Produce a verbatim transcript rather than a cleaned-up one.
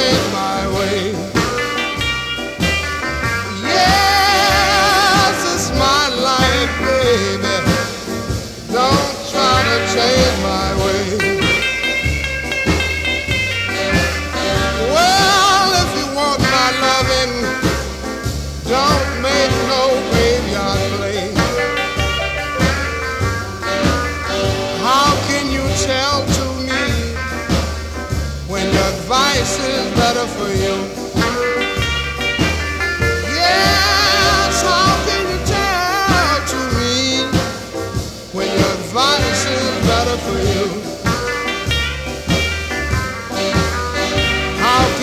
change my way. Yes, it's my life, baby. Don't try to change my way. Well, if you want my loving, don't make no graveyard play. How can you tell to me when your advice is better for you?